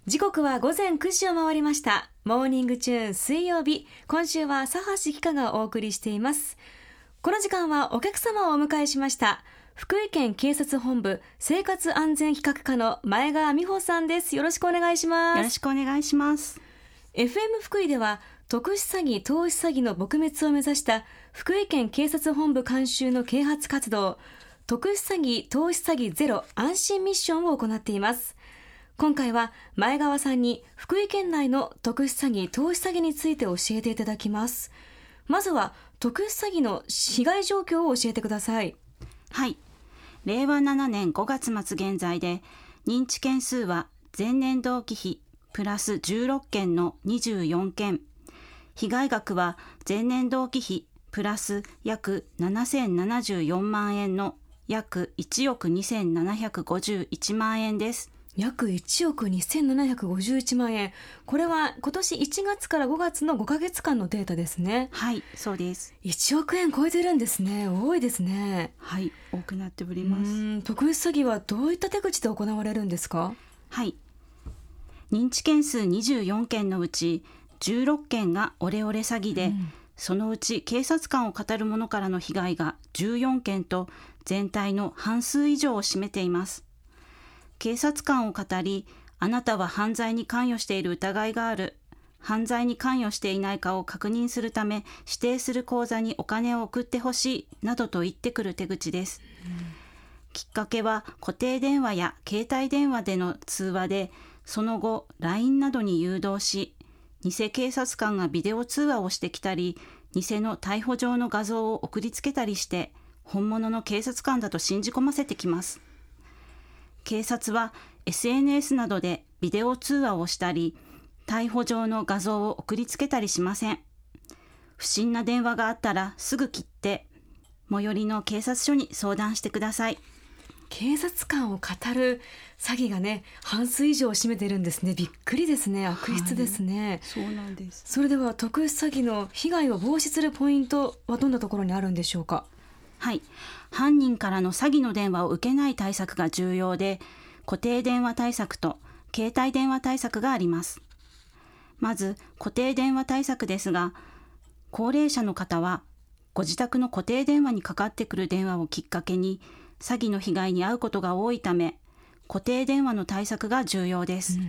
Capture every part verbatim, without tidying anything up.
時刻は午前くじを回りました。モーニングチューン水曜日、今週は佐橋希香がお送りしています。この時間はお客様をお迎えしました。福井県警察本部生活安全企画課の前川美穂さんです。よろしくお願いします。 よろしくお願いします。 エフエム 福井では特殊詐欺投資詐欺の撲滅を目指した福井県警察本部監修の啓発活動、特殊詐欺投資詐欺ゼロ安心ミッションを行っています。今回は前川さんに福井県内の特殊詐欺投資詐欺について教えていただきます。まずは特殊詐欺の被害状況を教えてください。 はい、れいわななねんごがつ末現在で認知件数は前年同期比プラスじゅうろっけんのにじゅうよんけん、被害額は前年同期比プラス約ななせんななじゅうよんまんえんの約いちおくにせんななひゃくごじゅういちまんえんです。 約いちおくにせんななひゃくごじゅういちまんえん。これは今年いちがつからごがつのごかげつかんのデータですね。 はい、そうです。 いちおくえん超えてるんですね。多いですね。 はい、多くなっております。 うーん、特殊詐欺はどういった手口で行われるんですか？ はい、認知件数にじゅうよんけんのうちじゅうろっけんがオレオレ詐欺で、うん、そのうち警察官を語る者からの被害がじゅうよんけんと全体の半数以上を占めています。警察官を語り、あなたは犯罪に関与している疑いがある、犯罪に関与していないかを確認するため指定する口座にお金を送ってほしいなどと言ってくる手口です。うん、きっかけは固定電話や携帯電話での通話で、その後 ライン などに誘導し、偽警察官がビデオ通話をしてきたり、偽の逮捕状の画像を送りつけたりして本物の警察官だと信じ込ませてきます。警察は エスエヌエス などでビデオ通話をしたり、逮捕状の画像を送りつけたりしません。不審な電話があったらすぐ切って、最寄りの警察署に相談してください。 警察官を語る詐欺がね、半数以上を占めているんですね。びっくりですね。悪質ですね。 はい、そうなんです。 それでは特殊詐欺の被害を防止するポイントはどんなところにあるんでしょうか？ はい、犯人からの詐欺の電話を受けない対策が重要で、固定電話対策と携帯電話対策があります。まず固定電話対策ですが、高齢者の方はご自宅の固定電話にかかってくる電話をきっかけに詐欺の被害に遭うことが多いため、固定電話の対策が重要です。うん、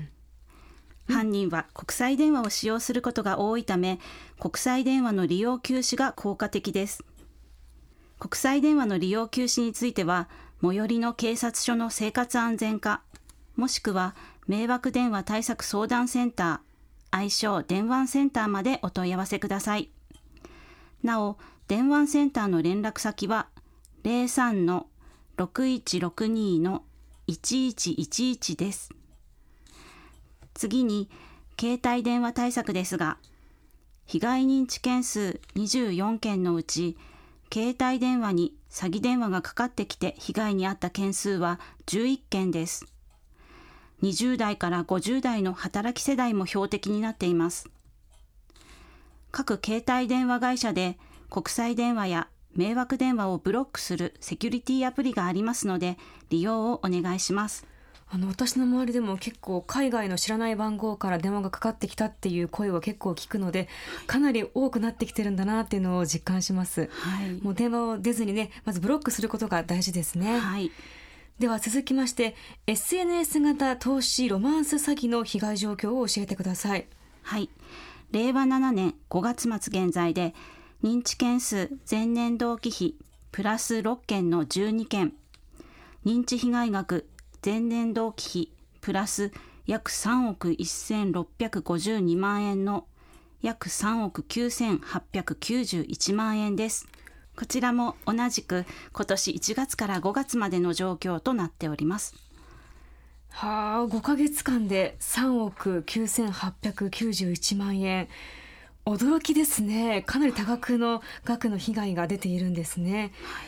犯人は国際電話を使用することが多いため、国際電話の利用休止が効果的です。国際電話の利用休止については、最寄りの警察署の生活安全課、もしくは迷惑電話対策相談センター、愛称電話センターまでお問い合わせください。なお、電話センターの連絡先は ゼロさんのろくいちろくにのいちいちいちいち です。次に、携帯電話対策ですが、被害認知件数にじゅうよんけんのうち、携帯電話に詐欺電話がかかってきて被害に遭った件数はじゅういっけんです。にじゅうだいからごじゅうだいの働き世代も標的になっています。各携帯電話会社で国際電話や迷惑電話をブロックするセキュリティアプリがありますので、利用をお願いします。 あの私の周りでも結構海外の知らない番号から電話がかかってきたっていう声を結構聞くので、かなり多くなってきてるんだなっていうのを実感します。はい、もう電話を出ずにね、まずブロックすることが大事ですね。はい、では続きまして エスエヌエス 型投資ロマンス詐欺の被害状況を教えてください。 はい、れいわななねんごがつ末現在で認知件数前年同期比プラスろっけんのじゅうにけん、認知被害額前年同期比プラス約さんおくせんろっぴゃくごじゅうにまんえんの約さんおくきゅうせんはっぴゃくきゅうじゅういちまんえんです。こちらも同じく今年いちがつからごがつまでの状況となっております。 はあ、ごかげつかんでさんおくきゅうせんはっぴゃくきゅうじゅういちまんえん。驚きですね。かなり多額の額の被害が出ているんですね。はい、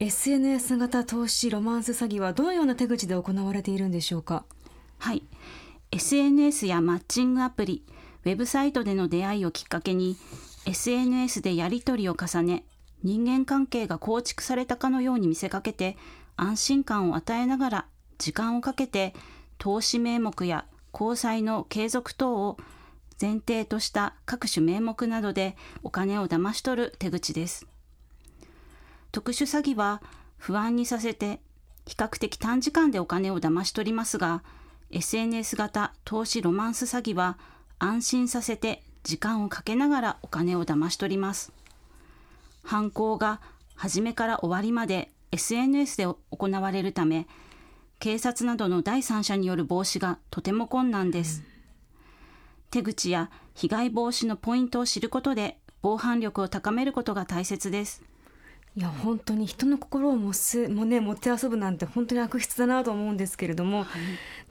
エスエヌエス 型投資ロマンス詐欺はどのような手口で行われているんでしょうか？ はい、エスエヌエス やマッチングアプリ、ウェブサイトでの出会いをきっかけに エスエヌエス でやり取りを重ね、人間関係が構築されたかのように見せかけて安心感を与えながら時間をかけて投資名目や交際の継続等を前提とした各種名目などでお金を騙し取る手口です。特殊詐欺は不安にさせて比較的短時間でお金を騙し取りますが、エスエヌエス 型投資ロマンス詐欺は安心させて時間をかけながらお金を騙し取ります。犯行が初めから終わりまで エスエヌエス で行われるため、警察などの第三者による防止がとても困難です。手口や被害防止のポイントを知ることで防犯力を高めることが大切です。 いや本当に人の心をもすも、ね、持って遊ぶなんて本当に悪質だなと思うんですけれども、はい、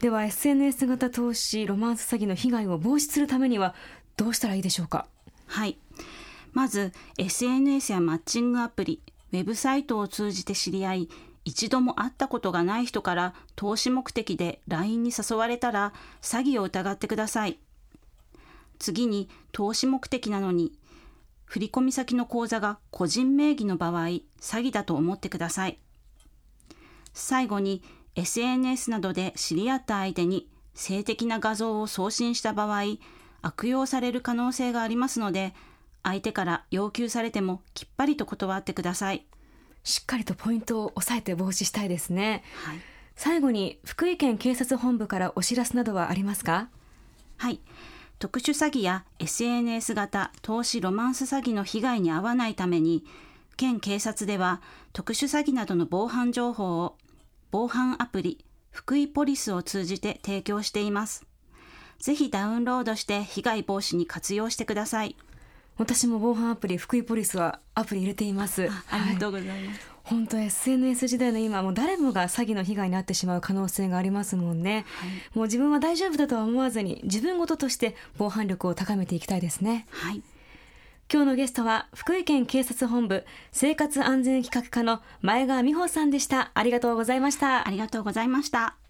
では エスエヌエス 型投資ロマンス詐欺の被害を防止するためにはどうしたらいいでしょうか。 はい、まず エスエヌエス やマッチングアプリ、ウェブサイトを通じて知り合い、一度も会ったことがない人から投資目的で ライン に誘われたら詐欺を疑ってください。次に投資目的なのに振込先の口座が個人名義の場合、詐欺だと思ってください。最後に エスエヌエス などで知り合った相手に性的な画像を送信した場合、悪用される可能性がありますので、相手から要求されてもきっぱりと断ってください。 しっかりとポイントを押さえて防止したいですね。 はい、 最後に福井県警察本部からお知らせなどはありますか。 はい、特殊詐欺や エスエヌエス 型投資ロマンス詐欺の被害に遭わないために、県警察では特殊詐欺などの防犯情報を防犯アプリ福井ポリスを通じて提供しています。ぜひダウンロードして被害防止に活用してください。 私も防犯アプリ福井ポリスはアプリ入れています。 あ, ありがとうございます、 はい、本当 エスエヌエス 時代の今もう誰もが詐欺の被害に遭ってしまう可能性がありますもんね。はい、もう自分は大丈夫だとは思わずに自分事として防犯力を高めていきたいですね。 はい、 今日のゲストは福井県警察本部生活安全企画課の前川美穂さんでした。ありがとうございました。 ありがとうございました。